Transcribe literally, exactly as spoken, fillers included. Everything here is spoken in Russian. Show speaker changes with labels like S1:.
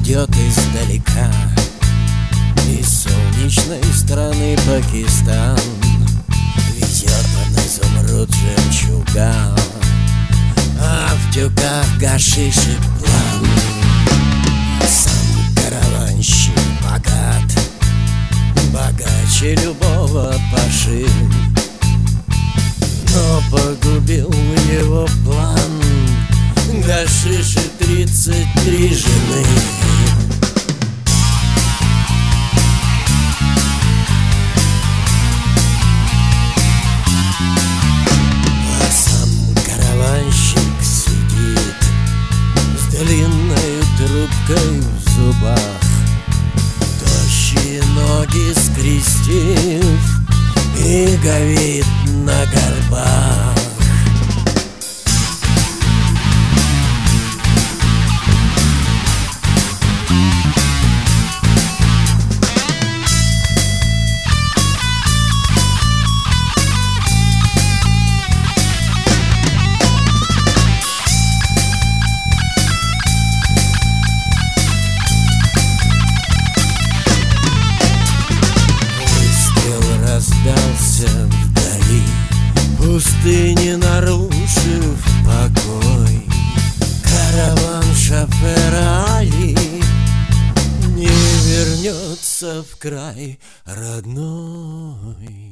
S1: идет издалека, из солнечной страны Пакистан. Везет он изумруд жемчуга, а в тюках гашиш и план. Сам караванщик богат, богаче любого паши, но погубил его план гашиш и тридцать три жены. А сам караванщик сидит с длинной трубкой в зубах, тощие ноги скрестив, и говит на горбах. Раздался вдали, пустыни нарушив покой. Караван шофера Али не вернется в край родной.